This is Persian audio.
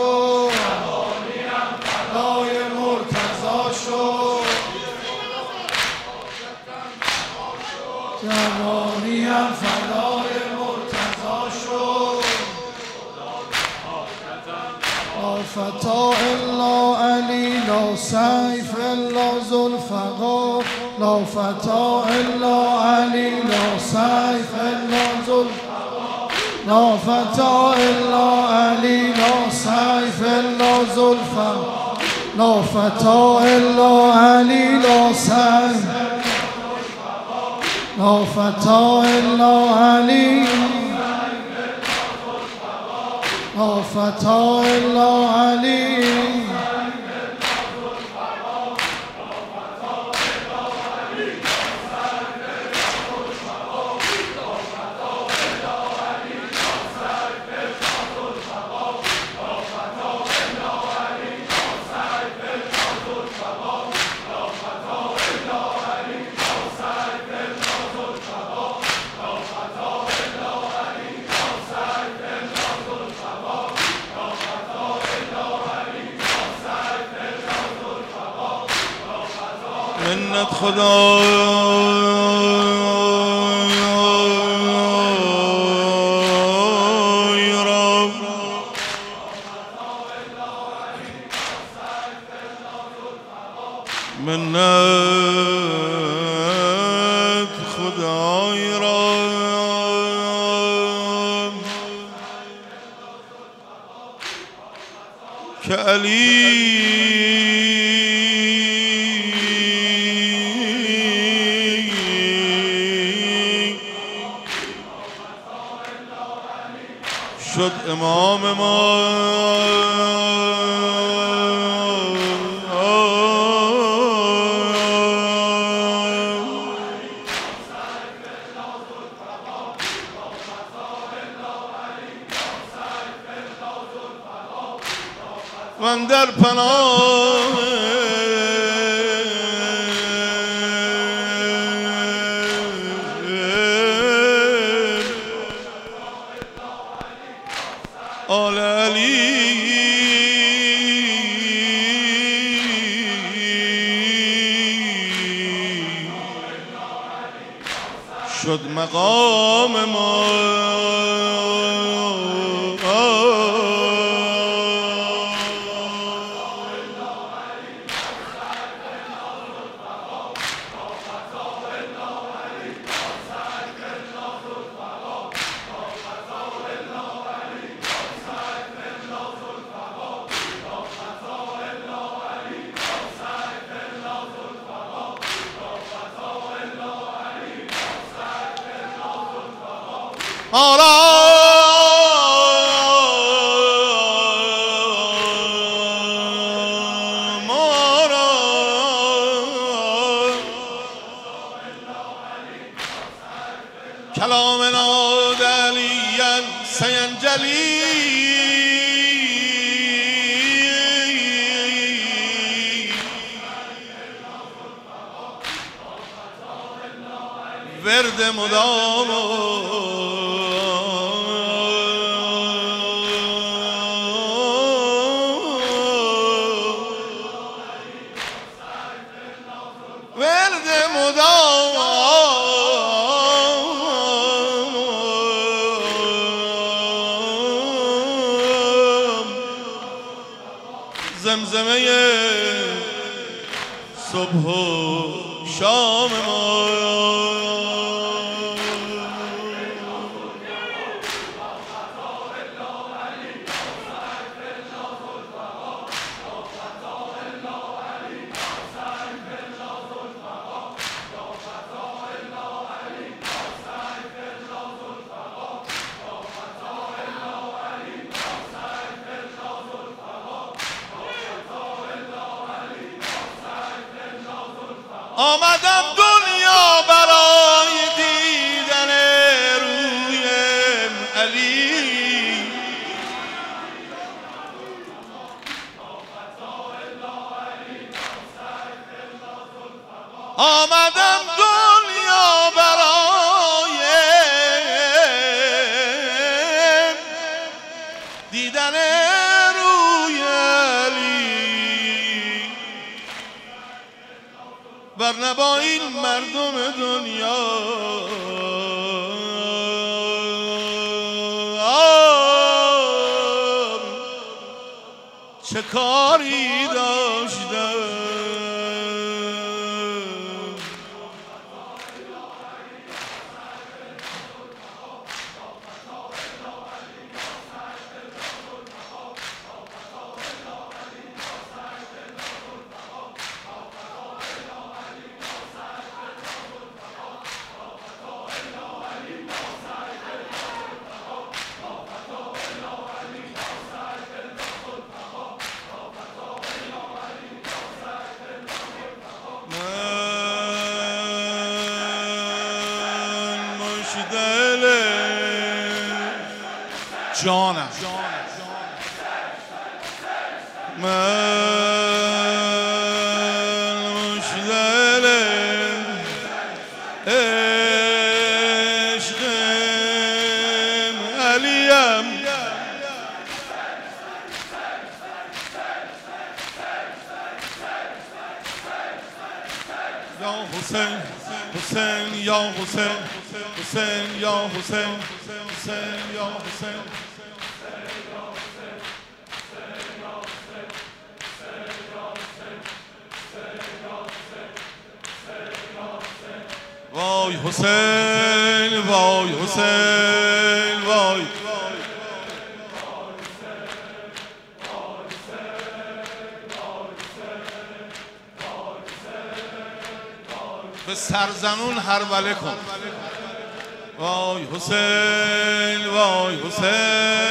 شد، فدای مرتضی شد، جوانیم فدای مرتضی شد. لا فتا الا علی، لا سیف الا ذوالفقار، لا فتا الا علی، لا سیف الا ذوالفقار، لا فتا الا علی، لا سیف الا ذوالفقار، لا فتا الا علی، لا سیف، لا فتا الا علی، لا فتا الا علی. منت خدا را، منت خدای را که علی شد امام ما. من در پناه آل علی شد مقام ما. كلامنا دليا سينجلي ورد مدام ورد مدام زمزمه صبح و شام ما. آمدم دنیا برای دیدن روی علی، آمدم دنیا برای دیدن روی ورنه با این مردم دنیا چه کاری داشتم. جانم من مشدل عشق علیم یا حسین حسین یا حسین حسین یا حسین حسین یا حسین وای حسین وای حسین وای به سرزنون هروله کن. وای حسین وای حسین